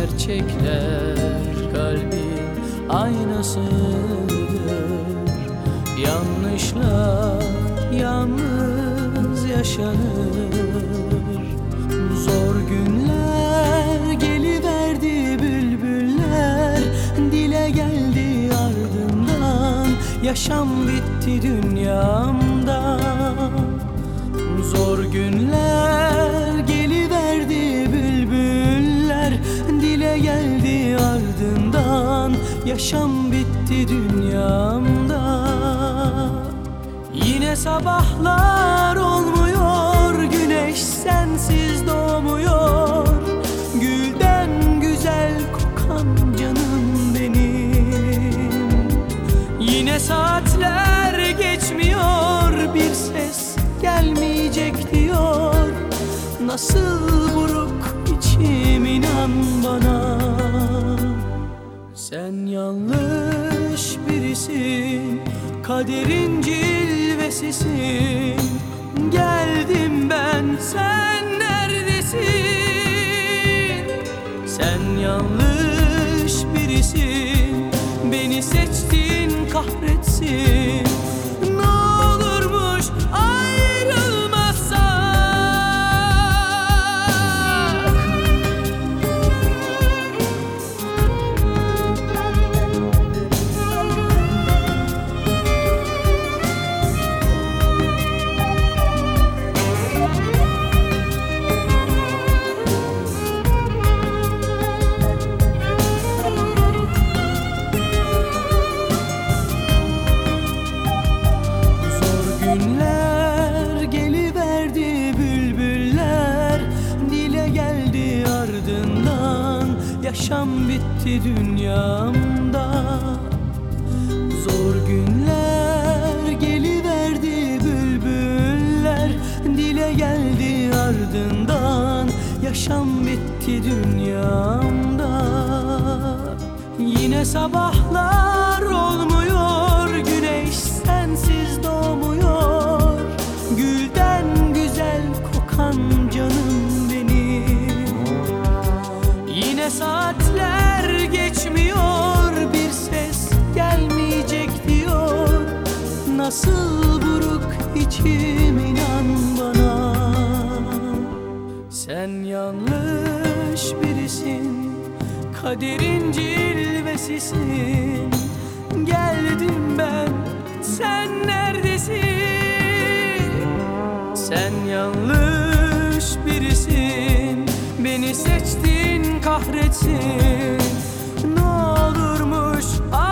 gerçekler kalbin aynasıdır. Yanlışlar yalnız yaşanır. Zor günler geliverdi, bülbüller dile geldi ardından. Yaşam bitti dünyamda. Zor günler geliverdi, bülbüller dile geldi ardından. Yaşam bitti dünyamda. Yine sabahlar olmuyor, güneş sensiz doğmuyor. Gülden güzel kokan canım benim. Yine saatler geçmiyor, bir ses gelmeyecek diyor. Nasıl buruk içim, inan bana. Sen yanlış birisin, kaderin cilvesisin. Geldim ben, sen neredesin? Sen yanlış birisin, beni seçtin kahretsin. Ne olurmuş ayrılmazsak. Günler geliverdi, bülbüller dile geldi ardından. Yaşam bitti dünyamda. Zor günler geliverdi, bülbüller dile geldi ardından. Yaşam bitti dünyamda. Yine sabahlar olmuyor, güneş sensiz doğmuyor. Gülden güzel kokan canım benim. Yine saatler geçmiyor, bir ses gelmeyecek diyor. Nasıl buruk içim, inan bana. Sen yanlış birisin, kaderin cilvesisin. Geldim ben, sen neredesin? Sen yanlış birisin, beni seçtin kahretsin. Ne olurmuş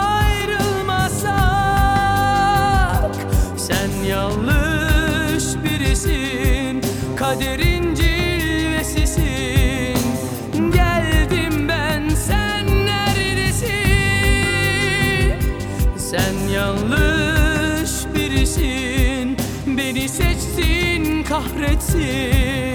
ayrılmasak. Sen yanlış birisin, kaderin cilvesisin. Geldim ben, sen neredesin? Sen yanlış birisin, beni seçtin kahretsin.